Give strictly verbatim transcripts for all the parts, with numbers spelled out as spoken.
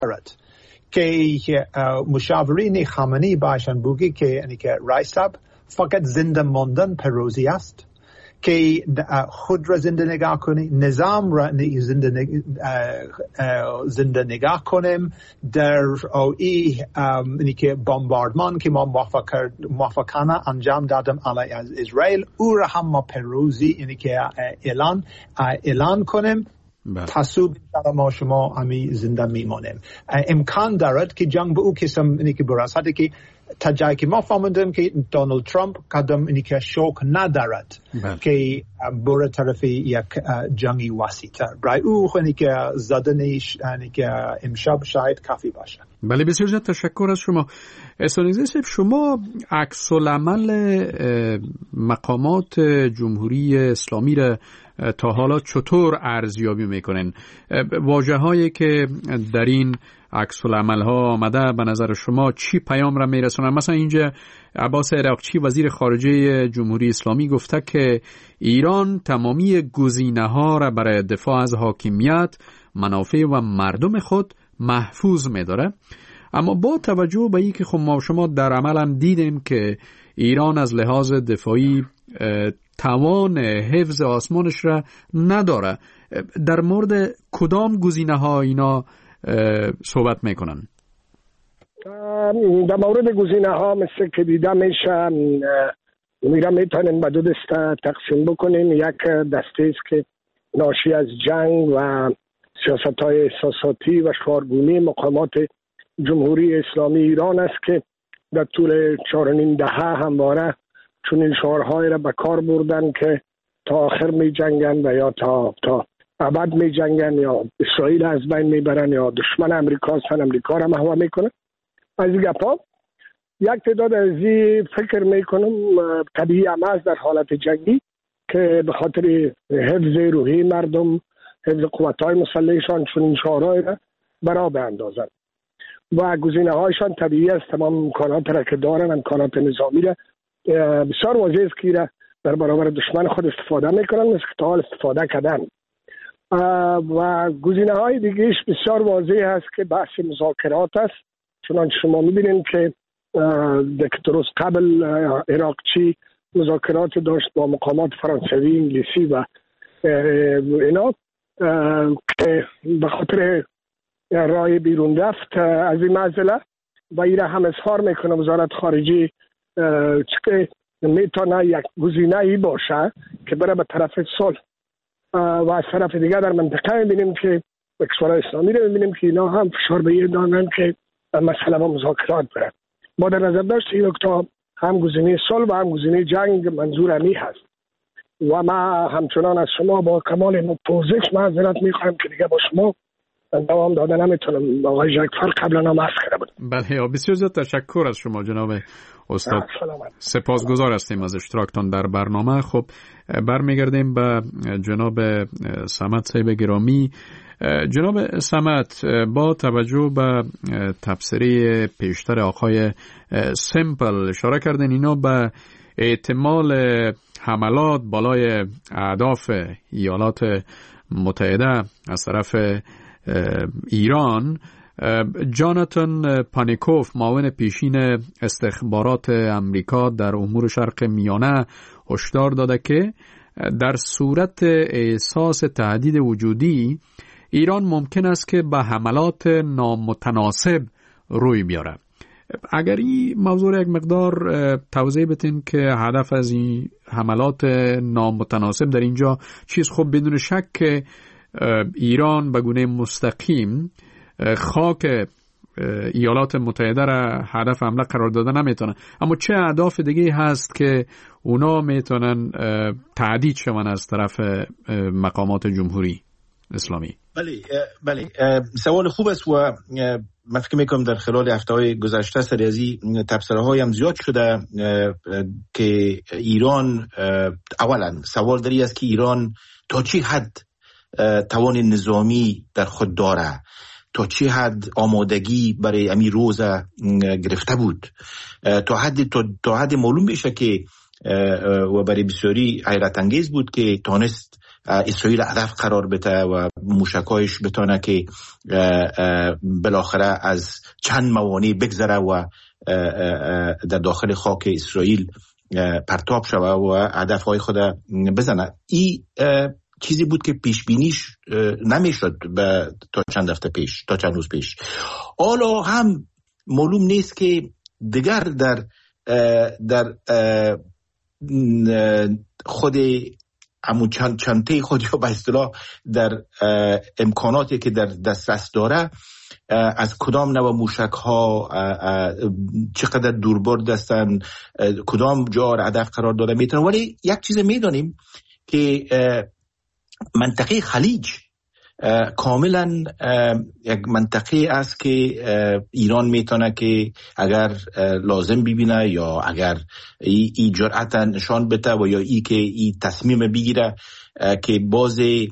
دارد که مشاورین خامنه‌ای باشن بگی که یعنی که رئیس صاحب فقط زنده ماندن پیروزی است، که خود را زنده نگاه کنیم، نظام را زنده, زنده نگاه کنیم در ای اینی که بمباردمان که ما موافقانه انجام دادم علیه از اسرائیل، او را هم ما پیروزی اینی که اعلان اعلان کنیم. تصوب ما شما همی زنده میمانیم. امکان دارد که جنگ به او کسم اینی که برسد که تا جایی که ما فهمیدیم که دونالد ترامپ قدم اینی که شوق ندارد بله. که بره طرف یک جنگی وسیع‌تر. برای او اینی که زدنش اینی که امشب شاید کافی باشه. بله بسیار زیاد تشکر از شما. استانیزه صاحب، شما عکس العمل مقامات جمهوری اسلامی را تا حالا چطور ارزیابی میکنین؟ واژه هایی که در این عکس العمل ها آمده به نظر شما چی پیام را میرسونن؟ مثلا اینجا عباس عراقچی وزیر خارجه جمهوری اسلامی گفته که ایران تمامی گزینه ها را برای دفاع از حاکمیت، منافع و مردم خود محفوظ می‌داره، اما با توجه به اینکه خب ما شما در عمل هم دیدیم که ایران از لحاظ دفاعی توان حفظ آسمانش را نداره، در مورد کدام گزینه ها اینا صحبت میکنن؟ در مورد گزینه ها مثل که دیده میشه میره میتونیم به دو دسته تقسیم بکنیم. یک دسته است که ناشی از جنگ و سیاست های احساساتی و شعارگونی مقامات جمهوری اسلامی ایران است که در طول چهار و نیم دهه همواره چون این شعارهای را به کار بردن که تا آخر می جنگن و یا تا تا ابد می جنگن یا اسرائیل از بین می برن یا دشمن امریکا هستن، امریکا را محو می کنن. از این گپا یک تعداد از این فکر می کنم طبیعی هم است در حالت جنگی که به خاطر حفظ روحی مردم، حفظ قوت‌های مسلحشان چون این شعارهای را برا بیندازن و گزینه هایشان طبیعی است. تمام امکانات را که دارن، امکانات نظامی را بسیار واضح است که در برابر دشمن خود استفاده میکنن، مثل که تا حال استفاده کردن. و گزینه های دیگهش بسیار واضح است که بحث مذاکرات است، چنانچه شما میبینید که درست قبل عراقچی مذاکرات داشت با مقامات فرانسوی، انگلیسی و اینا که به خاطر رای بیرون رفت از این معضله و این را هم اظهار میکنه وزارت خارجه که میتونه یک گزینه ای باشه که بره به طرف صلح. و از طرف دیگه در منطقه میبینیم که کشورهای اسلامی رو میبینیم که اینا هم فشار به این دانن که مسئله با مذاکرات بره. ما در نظر داشتیم نکته هم گزینه صلح و هم گزینه جنگ منظور امی هست و ما همچنان از شما با کمال پوزش معذرت میخوایم که دیگه با شما دوام دادن نمیتونم. آقای جعفر قبلا هم عرض کرده بود. بله بسیار زیاد تشکر از شما جناب استاد، سپاسگزار هستیم از اشتراکتان در برنامه. خب برمیگردیم به جناب صمد صاحب گرامی. جناب صمد، با توجه به تبصره پیشتر آقای سمپل اشاره کردن اینا به احتمال حملات بالای اهداف ایالات متحده از طرف ایران، جاناتان پانیکوف معاون پیشین استخبارات امریکا در امور شرق میانه هشدار داده که در صورت احساس تهدید وجودی ایران ممکن است که به حملات نامتناسب روی بیاره. اگر این موضوع یک مقدار توضیح بدین که هدف از این حملات نامتناسب در اینجا چیز؟ خب بدون شک که ایران به گونه مستقیم خاک ایالات متحده را هدف حمله قرار داده نمیتونه، اما چه اهداف دیگه هست که اونا میتونن تهدید شون از طرف مقامات جمهوری اسلامی؟ بله بله سوال خوب است و من فکر میکنم در خلال هفته‌های گذشته سر از این تبصره‌های هم زیاد شده که ایران، اولا سوال داری است که ایران تا چی حد توان نظامی در خود داره، تا چه حد آمادگی برای امی روز گرفته بود، تا حد تا, تا حد معلوم بشه که و برای بسیاری حیرت انگیز بود که تانست اسرائیل هدف قرار بده و موشکایش بتونه که بالاخره از چند موانع بگذره و در داخل خاک اسرائیل پرتاب شوه و هدفهای خود بزنه. این چیزی بود که پیش بینیش نمیشد تا چند هفته پیش، تا چند روز پیش. حالا هم معلوم نیست که دیگر در در خود همون چند چنته خود یا به اصطلاح در امکاناتی که در دسترس داره از کدام نوع موشک ها چقدر دوربرد هستن، کدام جا را هدف قرار داده میتونه. ولی یک چیز میدونیم که منطقه خلیج کاملا یک منطقه است که ایران میتونه که اگر لازم ببینه یا اگر ای, ای جرأت نشان بده و یا ای که ای تصمیم بگیره که بعضی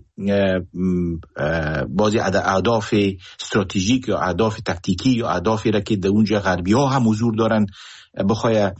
بعضی اهداف استراتژیک یا اهداف تکتیکی یا اهدافی را که در اونجا غربی ها هم حضور دارن بخواه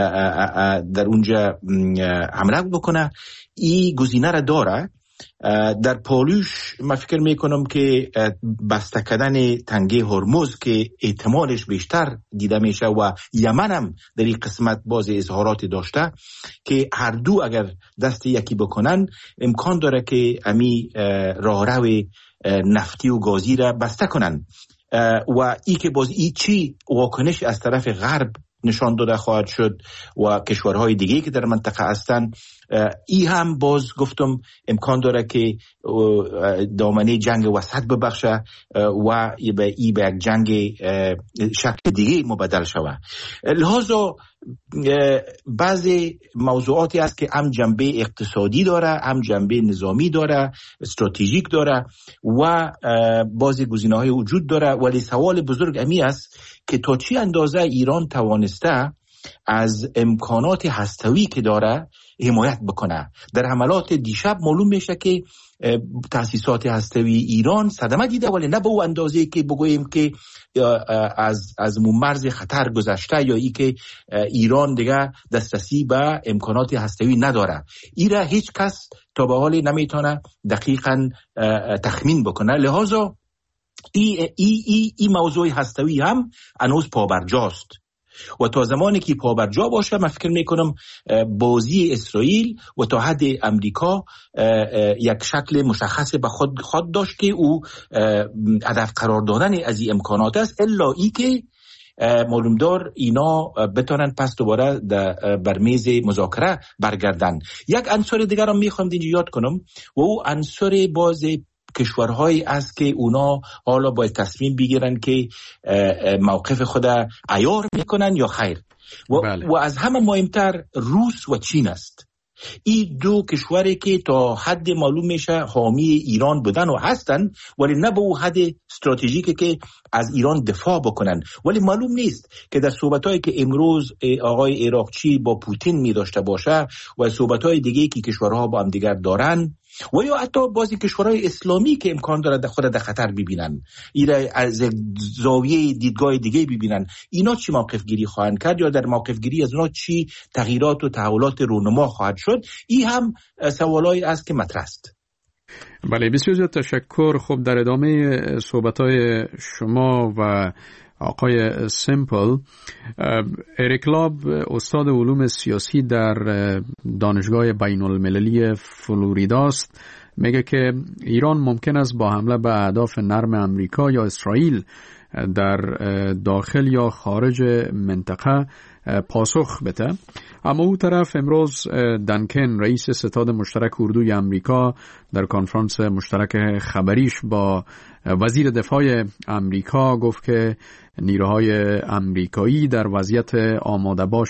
در اونجا حمله بکنه، این گزینه را داره. در پالوش من فکر میکنم که بسته کردن تنگه هرمز که احتمالش بیشتر دیده میشه و یمن هم در این قسمت باز اظهارات داشته که هر دو اگر دست یکی بکنن امکان داره که امی راهرو نفتی و گازی را بسته کنن و ای که باز ای چی واکنش از طرف غرب نشان داده خواهد شد و کشورهای دیگه که در منطقه هستن، ای هم باز گفتم امکان داره که دامنه جنگ وسط ببخشه و ای به ای به یک جنگ شکل دیگه مبدل شود. لحاظا بعضی موضوعاتی است که هم جنبه اقتصادی داره، هم جنبه نظامی داره، استراتژیک داره و بعضی گزینه‌های وجود داره. ولی سوال بزرگ امی است که تا چی اندازه ایران توانسته از امکانات هسته‌ای که داره حمایت بکنه. در حملات دیشب معلوم میشه که تأسیسات هسته‌ای ایران صدمه دیده، ولی نه به اون اندازه که بگوییم که از از مرز خطر گذشته یا ای که ایران دیگه دسترسی به امکانات هسته‌ای نداره. ایرا هیچ کس تا به حال نمیتونه دقیقاً تخمین بکنه. لحاظا ای ای ای, ای موضوع هسته‌ای هم هنوز پابرجاست و تا زمانی که پابرجا باشه من فکر میکنم بازی اسرائیل و تا حد امریکا یک شکل مشخص به خود خود داشت که او هدف قرار دادن از این امکانات است، الا ای که معلومدار اینا بتونن پس دوباره بر میز مذاکره برگردن. یک عنصر دیگر هم میخوام اینجا یاد کنم و او عنصر باز کشورهایی است که اونا حالا باید تصمیم بگیرن که موقف خود عیار میکنن یا خیر و, بله. و از همه مهمتر روس و چین است. این دو کشوری که تا حد معلوم میشه حامی ایران بودن و هستن، ولی نه به اون حد استراتژیکی که از ایران دفاع بکنن. ولی معلوم نیست که در صحبتایی که امروز آقای عراقچی با پوتین می داشته باشه و صحبتای دیگه که کشورها با هم دیگر دارن و یا حتی بعضی کشورهای اسلامی که امکان داره خود در خطر ببینن، اینا از زاویه دیدگاه دیگه ببینن، اینا چی موقف گیری خواهند کرد یا در موقف گیری از اونا چی تغییرات و تحولات رونما خواهد شد. این هم سوالایی است که مطرح است. بله، بسیار زیاد تشکر. خب در ادامه صحبت‌های شما و آقای سیمپل، اریک لاب استاد علوم سیاسی در دانشگاه بین المللی فلوریدا است، میگه که ایران ممکن است با حمله به اهداف نرم امریکا یا اسرائیل در داخل یا خارج منطقه پاسخ بده. اما او طرف امروز دنکن رئیس ستاد مشترک اردوی امریکا در کنفرانس مشترک خبریش با وزیر دفاع امریکا گفت که نیروهای امریکایی در وضعیت آماده باش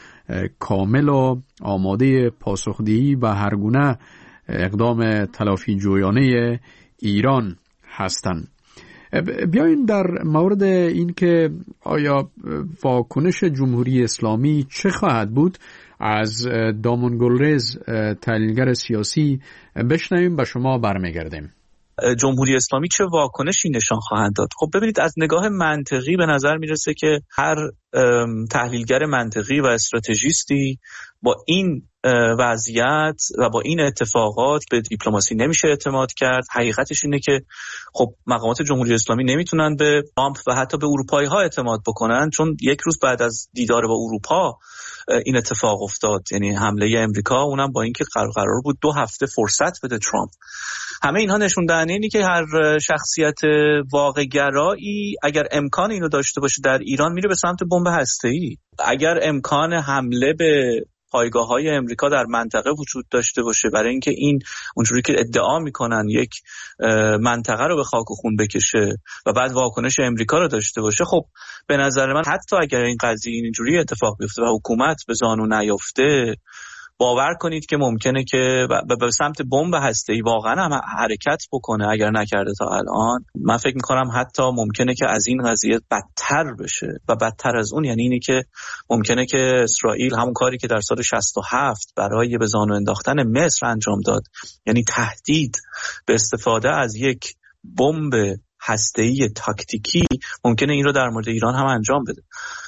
کامل و آماده پاسخدهی به هر گونه اقدام تلافی جویانه ایران هستند. بیاین در مورد این که آیا واکنش جمهوری اسلامی چه خواهد بود از دامون گلریز تحلیلگر سیاسی بشنویم، به شما برمیگردیم. جمهوری اسلامی چه واکنشی نشان خواهند داد؟ خب ببینید، از نگاه منطقی به نظر میرسه که هر تحلیلگر منطقی و استراتژیستی با این وضعیت و با این اتفاقات به دیپلماسی نمیشه اعتماد کرد. حقیقتش اینه که خب مقامات جمهوری اسلامی نمیتونن به ترامپ و حتی به اروپایی ها اعتماد بکنن، چون یک روز بعد از دیدار با اروپا این اتفاق افتاد، یعنی حمله امریکا، اونم با اینکه قرار بود دو هفته فرصت بده ترامپ. همه اینها نشون دهنده اینه که هر شخصیت واقع‌گرایی اگر امکان اینو داشته باشه در ایران میره به سمت بمب هسته‌ای. اگر امکان حمله به پایگاه‌های امریکا در منطقه وجود داشته باشه برای اینکه این اونجوری که ادعا میکنن یک منطقه رو به خاک و خون بکشه و بعد واکنش امریکا رو داشته باشه، خب به نظر من حتی اگر این قضیه اینجوری اتفاق بیفته و حکومت به زانو نیافته، باور کنید که ممکنه که به سمت بمب هسته‌ای واقعا هم حرکت بکنه. اگر نکرده تا الان، من فکر میکنم حتی ممکنه که از این قضیه بدتر بشه و بدتر از اون یعنی اینی که ممکنه که اسرائیل همون کاری که در سال شصت و هفت برای به زانو انداختن مصر انجام داد، یعنی تهدید به استفاده از یک بمب هسته‌ای تاکتیکی، ممکنه این رو در مورد ایران هم انجام بده.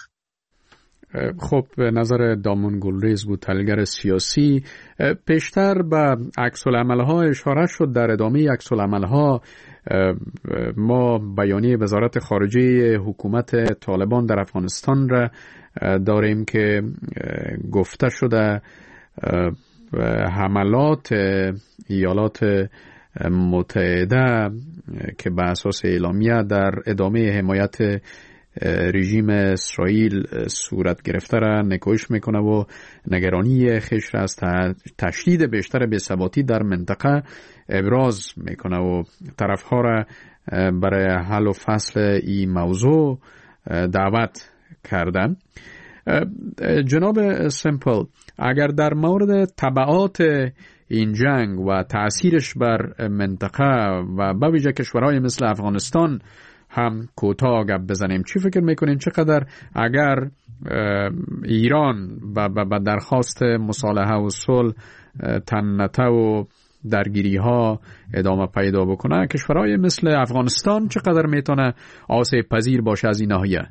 خب نظر دامون گلریز بود، تحلیلگر سیاسی. پیشتر به عکس العمل‌ها اشاره شد. در ادامه عکس العمل‌ها ما بیانیه وزارت خارجه حکومت طالبان در افغانستان را داریم که گفته شده حملات ایالات متحده که به اساس اعلامیه در ادامه حمایت رژیم اسرائیل صورت گرفته را نکوش میکنه و نگرانی خیش را از تشدید بیشتر بی‌ثباتی در منطقه ابراز میکنه و طرفها را برای حل و فصل این موضوع دعوت کردن. جناب سمپل، اگر در مورد تبعات این جنگ و تأثیرش بر منطقه و به ویژه کشورهای مثل افغانستان هم کوتاه گپ بزنیم، چی فکر میکنین چقدر اگر ایران به درخواست مصالحه و صلح تنته و درگیری ها ادامه پیدا بکنه، کشورهای مثل افغانستان چقدر میتونه آسیب پذیر باشه از این ناحیه؟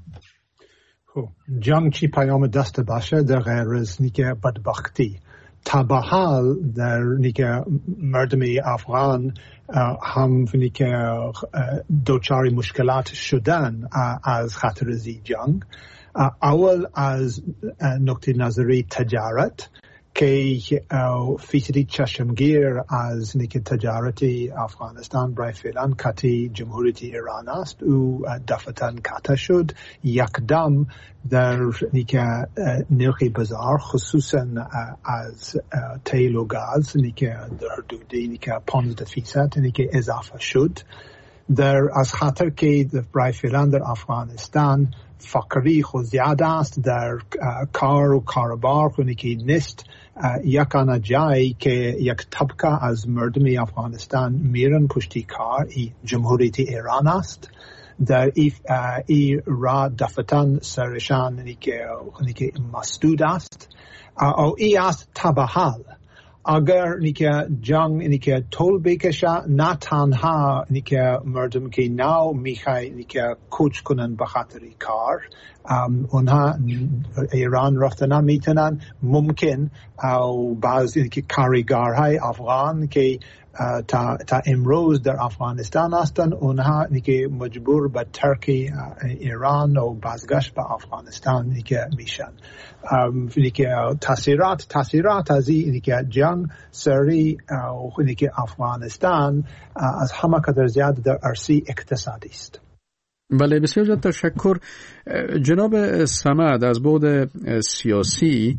خب جنگ چی پیام دست باشه در غیر از نیکه بدبختی تا به حال در نیکه مردم افغان هم نیکه دوچاری مشکلات شدن از خطر زی جنگ. اول از نقطه نظری تجارت که فیصدی چشمگیر از نیکه تجارتی افغانستان برای فعلا کتی جمهوریت ایران است. او دفعتاً کتا شد یکدم در نیکه نرخ بازار خصوصا از تیل و گاز نیکه در حدود نیکه پانزده فیصد نیکه اضافه شد. در از خاطر که برای فعلا در افغانستان فقری خود زیاده است، در کار و کاربار خونی که نیست، یکانه جایی که یک طبقه از مردم افغانستان میرن پشتی کار ای جمهوریت ایران است. در ای, ای را دفتن سرشان خونی که مسدود است او ای است تبحال. اگر نیکه جنگ نیکه طول بکشه، نه تنها نیکه مردم که ناو میخوای نیکه کوچ کنن به خاطر کار، اونها ایران رفته نمیتونن، ممکن او بعضی که کارگرهای افغان که تا, تا امروز در افغانستان هستند، اونها نیکه مجبور به ترک ایران و بازگشت به افغانستان نیکه میشن. نیکه تاثیرات تاثیرات از این نیکه جنگ سری و نیکه افغانستان از همه قدر زیاد در عرصه اقتصادی است. بله، بسیار زیاد تشکر. جناب صمد، از بعد سیاسی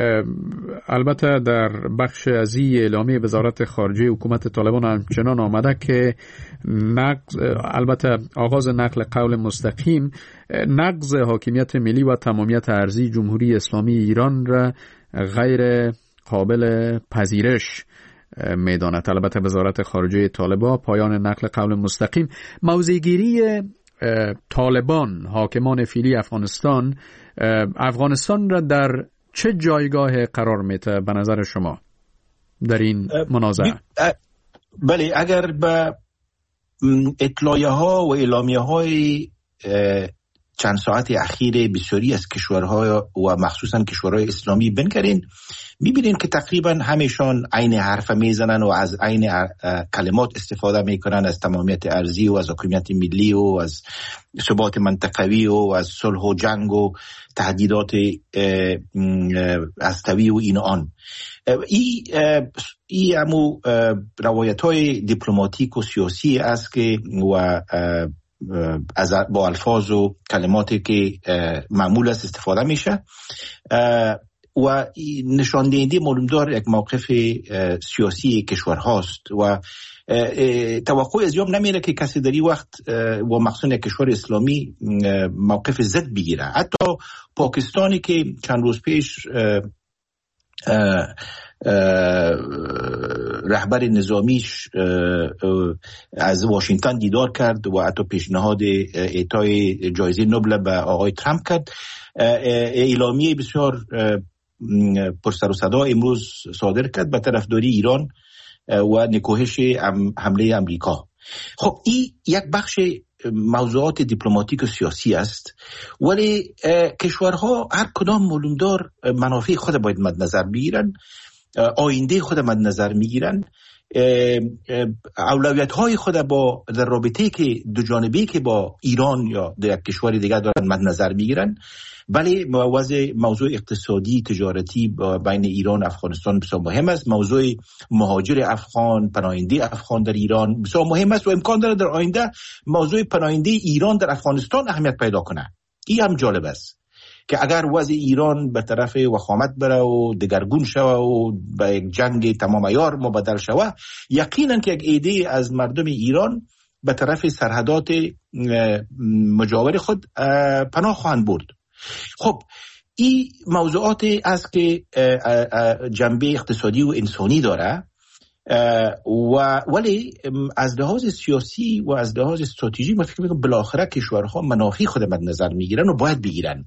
البته در بخش از این اعلامیه وزارت خارجه حکومت طالبان همچنان آمده که نقض، البته آغاز نقل قول مستقیم، نقض حاکمیت ملی و تمامیت ارضی جمهوری اسلامی ایران را غیر قابل پذیرش میداند. البته وزارت خارجه طالبان پایان نقل قول مستقیم، موضع‌گیری طالبان حاکمان فعلی افغانستان افغانستان را در چه جایگاه قرار میده به نظر شما در این منازعه؟ بله، اگر به اطلاعیه ها و اعلامیه های چند ساعت اخیر بسیاری از کشورها و مخصوصا کشورهای اسلامی بنگرین، میبینین که تقریبا همشان عین حرف میزنن و از عین کلمات استفاده میکنن، از تمامیت ارضی و از حاکمیت ملی و از ثبات منطقوی و از صلح و جنگ و تهدیدات هسته‌ای و این آن. ای ای همو روایت های دیپلماتیک و سیاسی است که و از با الفاظ و کلماتی که معمول است استفاده میشه و نشان دهنده معلومدار یک موقف سیاسی کشور هاست و توقع از یوم نمیره که کسی در این وقت و مخصوصا کشور اسلامی موقف ضد بگیره. حتی پاکستانی که چند روز پیش رهبر نظامیش از واشنگتن دیدار کرد و حتی پیشنهاد اعطای جایزه نوبل به آقای ترامپ کرد، اعلامیه بسیار پرسر و صدا امروز صادر کرد به طرفداری ایران و نکوهش حمله امریکا. خب این یک بخش موضوعات دیپلماتیک و سیاسی است، ولی کشورها هر کدام معلومدار منافع خود باید مد نظر بگیرن، آینده خود مد نظر میگیرن، اولویت های خود با در رابطه که دو جانبه که با ایران یا در یک کشور دیگر دارن مد نظر میگیرن. بله موضوع موضوع اقتصادی تجارتی بین ایران و افغانستان بسیار مهم است. موضوع مهاجر افغان، پناهنده افغان در ایران بسیار مهم است و امکان داره در آینده موضوع پناهنده ایران در افغانستان اهمیت پیدا کنه. این هم جالب است که اگر وضع ایران به طرف وخامت بره و دگرگون شوه و به یک جنگ تمام عیار مبدل شوه، یقینا که یک ایده از مردم ایران به طرف سرحدات مجاور خود پناه خواهند برد. خب این موضوعات است که جنبه اقتصادی و انسانی داره و ولی از لحاظ سیاسی و از لحاظ استراتژی من فکر میکنم بالاخره کشورها منافع خود مد نظر میگیرن و باید بگیرن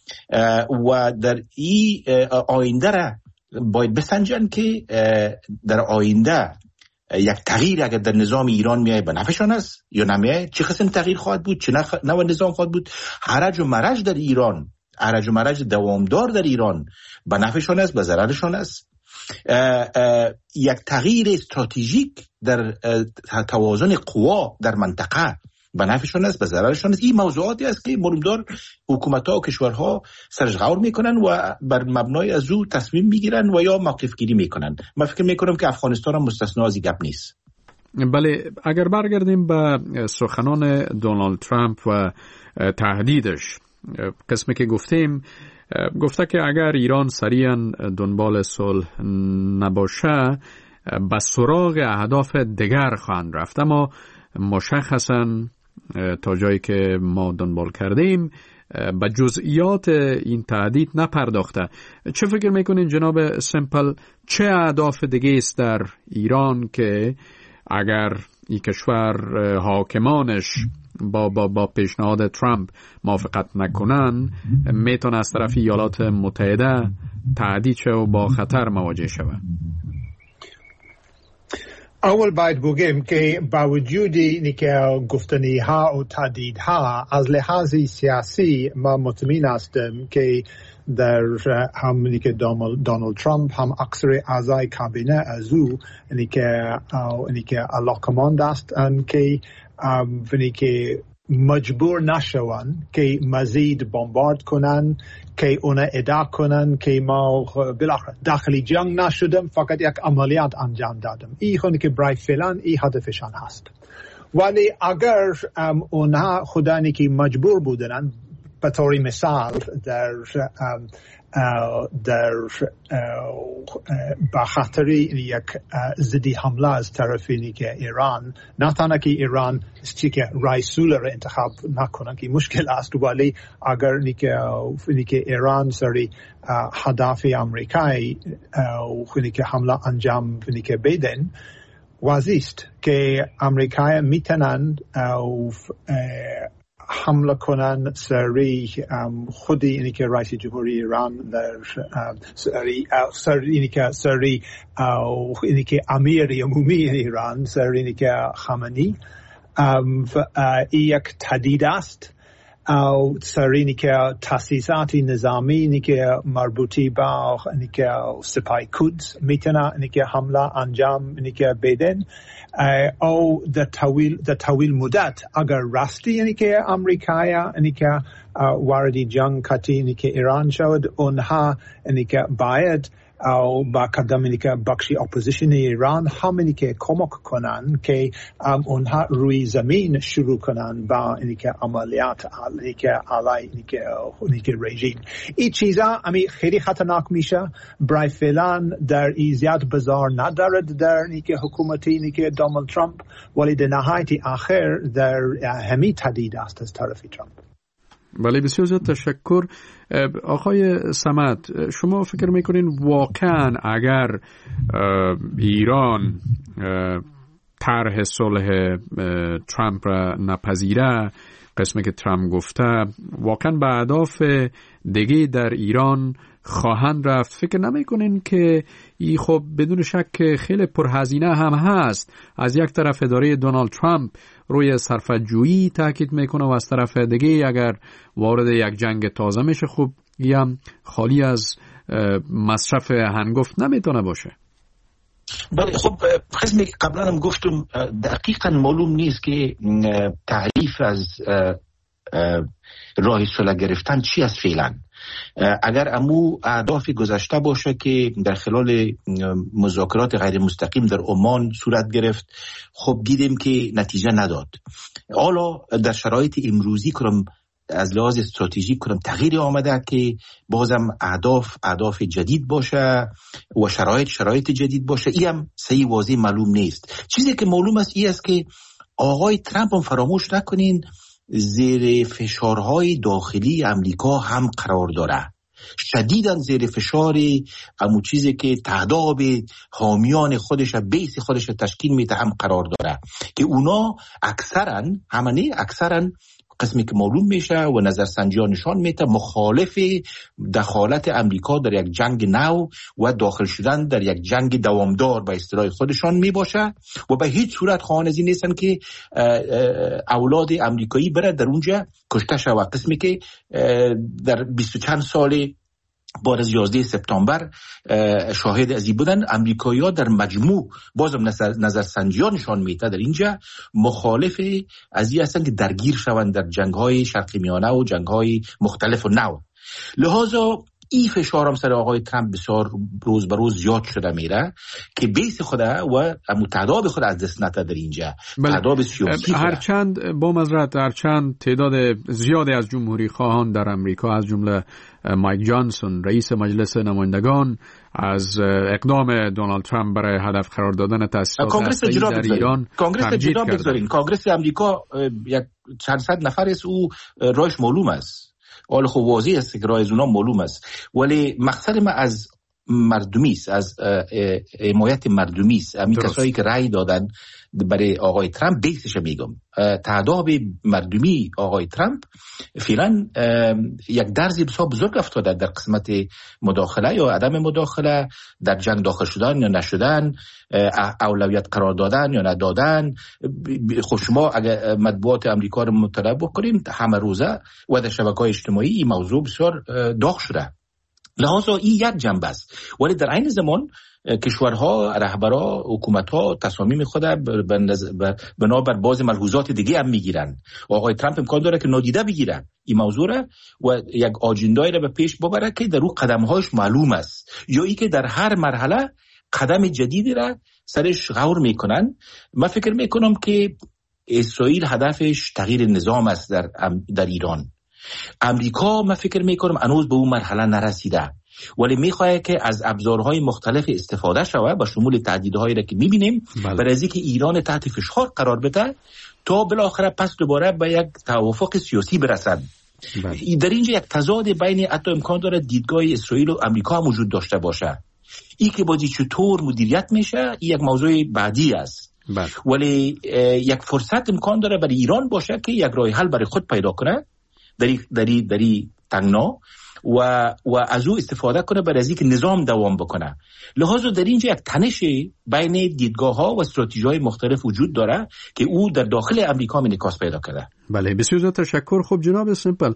و در این آینده را باید بسنجن که در آینده یک تغییر اگر در نظام ایران میای به نفعشان است یا نمیای، چه قسم تغییر خواهد بود، چه نوع نظام خواهد بود. هرج و مرج در ایران، هرج و مرج دوامدار در ایران به نفعشان است، به ضررشان است. یک تغییر استراتژیک در توازن قوا در منطقه به نفعشان است، به ضررشان است. این موضوعاتی است که معلومدار حکومت‌ها و کشورها سرش غور میکنن و بر مبنای از او تصمیم میگیرن و یا موقف گیری میکنن. من فکر میکنم که افغانستان هم مستثنا از این گپ نیست. بله، اگر برگردیم به سخنان دونالد ترامپ و تهدیدش، قسمی که گفتیم گفته که اگر ایران سریعا دنبال صلح نباشه به سراغ اهداف دیگر خواهند رفت، اما مشخصاً تا جایی که ما دنبال کردیم به جزئیات این تهدید نپرداخته. چه فکر میکنین جناب سمپل، چه اهداف دیگه است در ایران که اگر این کشور حاکمانش با با با پیشنهاد ترامپ موافقت نکنن میتونه از طرف ایالات متحده تهدید شه و با خطر مواجه شود؟ اول باید بگیم که با وجود اینکه گفتنی ها و تهدید ها از لحاظ سیاسی ما مطمئن هستم که در همونی که دونالد ترامپ هم اکثر اعضای کابینه از او اینی که اینی که علاقمند است ان که اینی که مجبور نشون که مزید بمبارد کنن، که اونا ادعا کنن که ما بالاخره داخلی جنگ نشدم، فقط یک عملیات انجام دادم. این خونی که برای فعلا این هدفشان هست. ولی اگر اونا خودانی که مجبور بودن، به طور مثال در در با خاطر یک ضدی حمله از طرف که ایران، نه تنها که ایران چی که رئیسول را انتخاب نکنن که مشکل است، ولی اگر نیکه ایران سری هدف امریکایی خونی که حمله انجام نیکه بدن، واضح است که امریکایی میتونن حمله کنن سری خودی اینی که رئیس جمهوری ایران در سری سری اینی که سری اینی که امیر عمومی ایران سری اینی که خامنه‌ای یک تهدید است او سرینی که تاسیسات نظامی اینی که مربوطی با اینی که سپاه قدس میتونه اینی که حمله انجام اینی که بدن او در طویل در طویل مدت اگر راستی اینی که امریکایا اینی که وارد جنگ کتی اینی که ایران شد اونها اینی که باید او با کدام اینی که بخشی اپوزیشن ایران همینی که کمک کنن که اونها روی زمین شروع کنن با اینی که عملیات اینی که علی اینی که اینی که رژیم این چیزا امی خیلی خطرناک میشه برای فعلا در ای زیاد بازار ندارد در اینی که حکومتی اینی که دونالد ترامپ ولی در نهایت آخر در همی تهدید است از طرف ترامپ. بله بسیار زیاد تشکر. آقای صمد شما فکر میکنین واقعا اگر ایران طرح صلح ترامپ را نپذیره قسمی که ترامپ گفته واقعا به اهداف دیگه در ایران خواهند رفت؟ فکر نمیکنین که ای خب بدون شک خیلی پرهزینه هم هست؟ از یک طرف اداره دونالد ترامپ روی صرفه‌جویی تاکید میکنه و از طرف دیگه اگر وارد یک جنگ تازه میشه خب هم خالی از مصرف هنگفت نمیتونه باشه. بله خب قسمی که قبلا هم گفتم دقیقا معلوم نیست که تعریف از راه صلح گرفتن چی است فعلا. اگر امو اهداف گذشته باشه که در خلال مذاکرات غیر مستقیم در عمان صورت گرفت خب دیدیم که نتیجه نداد. حالا در شرایط امروزی کنم از لحاظ استراتژیک کنم تغییر آمده که بازم اهداف اهداف جدید باشه و شرایط شرایط جدید باشه. این هم صحیح واضح معلوم نیست. چیزی که معلوم است این است که آقای ترامپ هم فراموش نکنین زیر فشارهای داخلی امریکا هم قرار داره، شدیداً زیر فشار همون چیزی که تعداد حامیان خودش بیس خودش تشکیل میده هم قرار داره که اونا اکثراً همانه اکثراً قسمی که معلوم میشه و نظرسنجی‌ها نشان میده مخالف دخالت امریکا در یک جنگ نو و داخل شدن در یک جنگ دوامدار به اصطلاح خودشان میباشه و به هیچ صورت خواهان از این نیستن که اولاد امریکایی بره در اونجا کشته شود. قسمی که در بیست و چند سال بعد از یازده سپتامبر شاهد از این بودن امریکایی‌ها در مجموع بازم نظرسنجی‌ها نشان میده در اینجا مخالف از این هستند که درگیر شوند در جنگ‌های شرق میانه و جنگ‌های مختلف و نو. لذا این فشار هم سر آقای ترامپ بسیار روز به روز زیاد شده میره که بیس خود و متعداد خود از دست نده در اینجا. تعداد سیاسی هرچند با معذرت هرچند تعداد زیادی از جمهوری خواهان در امریکا از جمله مایک جانسون رئیس مجلس نمایندگان از اقدام دونالد ترامپ برای هدف قرار دادن تأسیسات هسته‌ای در ایران تمجید کردند. کانگرس امریکا یک چند صد نفر است او رایش معلوم است. حالا خب واضح است که رای از اونا معلوم است ولی مقصد ما از مردمی است، از حمایت مردمی است. همین کسایی که رای دادن برای آقای ترامپ بیسش میگم تعداد مردمی آقای ترامپ فعلا یک درزی بسیار بزرگ افتاده در قسمت مداخله یا عدم مداخله در جنگ داخل شدن یا نشدن، اولویت قرار دادن یا ندادن. خب شما اگر مطبوعات امریکا رو مطالعه بکنیم همه روزه و در شبکه‌های اجتماعی این موضوع بسیار داغ شده. لحاظا این یک جنبه است ولی در عین زمان کشورها، رهبرها، حکومتها تصامیم خود بنابر بعض ملحوظات دیگه هم میگیرن. آقای ترامپ امکان داره که نادیده بگیره این موضوع را و یک آجندایی را به پیش ببره که در او قدمهاش معلوم است یا ای که در هر مرحله قدم جدیدی را سرش غور میکنن. من فکر میکنم که اسرائیل هدفش تغییر نظام است در در ایران. امریکا من فکر میکنم هنوز به اون مرحله نرسیده ولی میخواه که از ابزارهای مختلف استفاده شود با شمول تهدیدهایی را که میبینیم برای اینکه ایران تحت فشار قرار بده تا بالاخره پس دوباره به یک توافق سیاسی برسد. بله. در اینجا یک تضاد بین حتی امکان داره دیدگاه اسرائیل و امریکا وجود داشته باشه. این که بازی چطور مدیریت میشه این یک موضوع بعدی است. بله. ولی یک فرصت امکان داره برای ایران باشه که یک راه حل برای خود پیدا کنه دری دری دری تنگنا و و از او استفاده کنه برای اینکه نظام دوام بکنه. لحاظا در اینجا یک تنشی بین دیدگاه‌ها و استراتژی‌های مختلف وجود داره که او در داخل امریکا انعکاس پیدا کرده. بله، بسیار تشکر. خب جناب سمپل،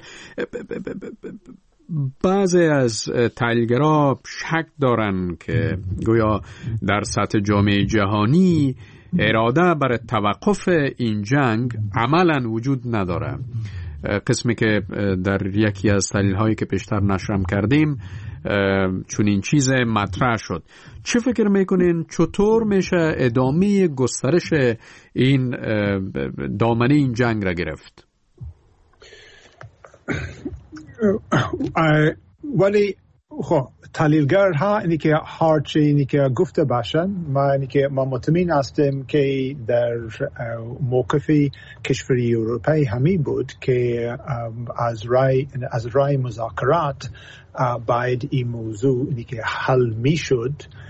بعضی از تحلیلگرا شک دارن که گویا در سطح جامعه جهانی اراده برای توقف این جنگ عملاً وجود نداره. قسمی که در یکی از تحلیل هایی که پیشتر نشرم کردیم چون این چیز مطرح شد. چه فکر میکنین چطور میشه ادامه گسترش این دامنه این جنگ را گرفت؟ ولی خب تحلیلگرها اینی که هرچی اینی که گفته باشن، ما اینی که ما مطمئن هستیم که در موقف کشوری اروپایی همی بود که از رای از رای مذاکرات باید این موضوع اینی که حل میشد،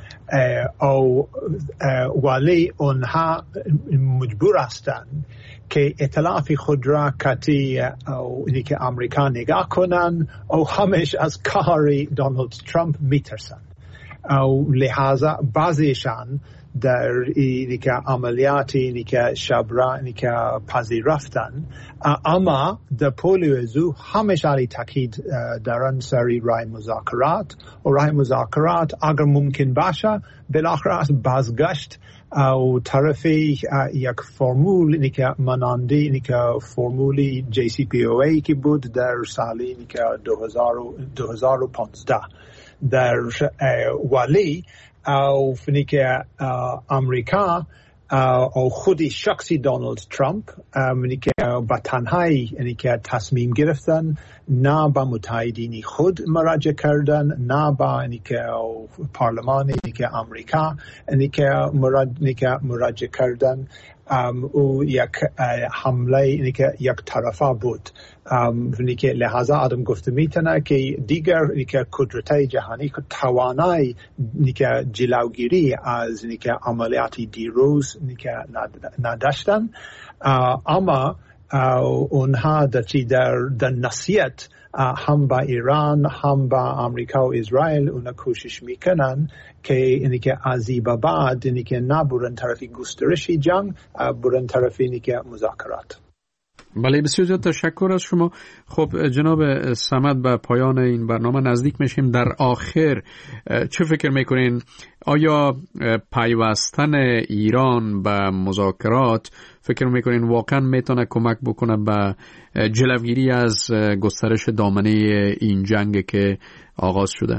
او ولی اونها مجبور هستند که ائتلاف خود را کتی او اینی که امریکا نگاه کنن او همش از کاری دونالد ترامپ میترسن، او لحاظا بعضیشان در اینی که عملیاتی اینی که شبرا اینی که پذیرفتن، اما در پول زو همش علی تاکید دارن سری رای مذاکرات و رای مذاکرات اگر ممکن باشه بالاخره از بازگشت او طرفی یک فرمول اینی که منانده اینی که فرمولی جی سی پی او ای که بود در سال اینی که دو هزار و پانزده در ولی او اینی که امریکا او خودی شخصی دونالد ترامپ اینی که با تنهایی اینی که تصمیم گرفتن، نه با متحدین خود مراجعه کردن، نه با اینی که پارلمان اینی که امریکا اینی که مراجعه کردن. او یک حمله اینی که یک طرفه بود، اینی که لحاظا آدم گفته میتونه که دیگر اینی که قدرت‌های جهانی که توانایی اینی که جلوگیری از اینی که عملیاتی دیروز اینی که نداشتن، اما اونها در در در نصیحت هم با ایران هم با امریکا و اسرائیل اونها کوشش میکنن که اینی که از این بعد اینی که نه برن طرفی گسترشی جنگ، برن طرفی اینی که مذاکرات. بله، بسیار تشکر از شما. خب جناب صمد، به پایان این برنامه نزدیک میشیم. در آخر چه فکر میکنین؟ آیا پیوستن ایران به مذاکرات فکر میکنین واقعا میتونه کمک بکنه به جلوگیری از گسترش دامنه این جنگ که آغاز شده؟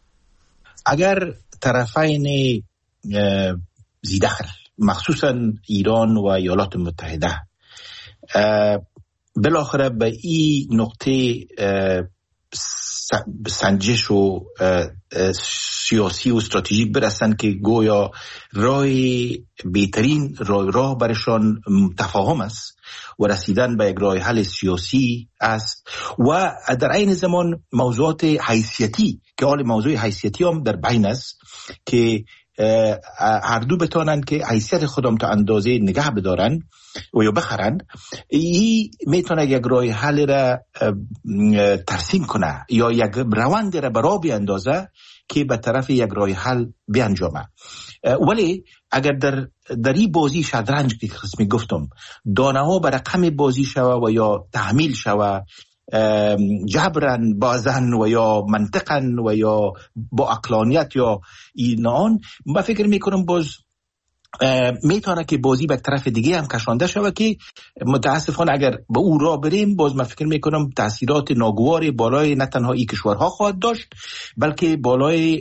اگر طرفین ذی‌دخل مخصوصا ایران و ایالات متحده بالاخره به این نقطه سنجش و سیاسی و استراتژیک برسن که گویا راه بهترین راه راه برشان تفاهم است و رسیدن به یک راه حل سیاسی است، و در عین زمان موضوعات حیثیتی که حال موضوع حیثیتی هم در بین است که هر دو بتانند که حیثیت خودم تا اندازه نگه بدارن و یا بخرن، این میتونه یک راه حل را ترسیم کنه یا یک روند را برا بیاندازه که به طرف یک راه حل بیانجامه. ولی اگر در در این بازی شطرنج که قسمی گفتم دانه ها به رقم بازی شوه و یا تحمیل شوه جبرن بازن و یا منطقن و یا با عقلانیت یا اینان، من فکر میکنم باز میتونه که بازی به طرف دیگه هم کشانده شود که متاسفانه اگر به او راه بریم باز من فکر میکنم تاثیرات ناگوار بالای نه تنها این کشورها خواهد داشت بلکه بالای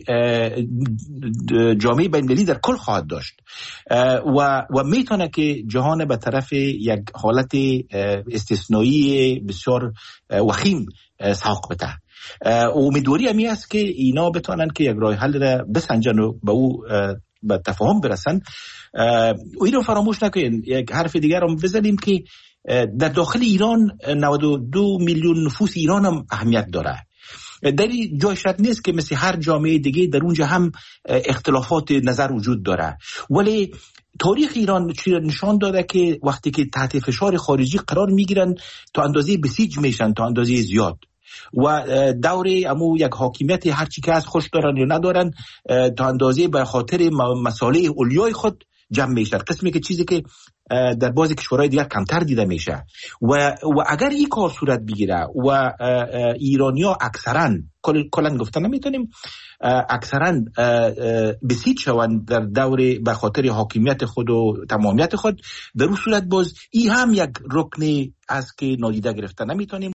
جامعه بین‌المللی در کل خواهد داشت و و میتونه که جهان به طرف یک حالت استثنایی بسیار وخیم ساق بده. امیدواری همی است که اینا بتونن که یک راه حل را بسنجن و به او به تفاهم برسن. و اینو فراموش نکنین یک حرف دیگر هم بزنیم که در داخل ایران نود و دو میلیون نفوس ایران هم اهمیت داره. در این جای شرط نیست که مثل هر جامعه دیگه در اونجا هم اختلافات نظر وجود داره، ولی تاریخ ایران نشان داده که وقتی که تحت فشار خارجی قرار میگیرن تا اندازه بسیج میشن، تا اندازه زیاد. و دور امو یک حاکمیت هر چی که از خوش دارن یا ندارن تا اندازه به خاطر مصالح اولیای خود جمع میشه، قسمی که چیزی که در بعضی کشورهای دیگر کمتر دیده میشه. و و اگر این کار صورت بگیره و ایرانی‌ها اکثرا کلا گفتن نمیتونیم اکثرا بسیج شوند در دور به خاطر حاکمیت خود و تمامیت خود، در اون صورت باز این هم یک رکن است که نادیده گرفتن نمیتونیم.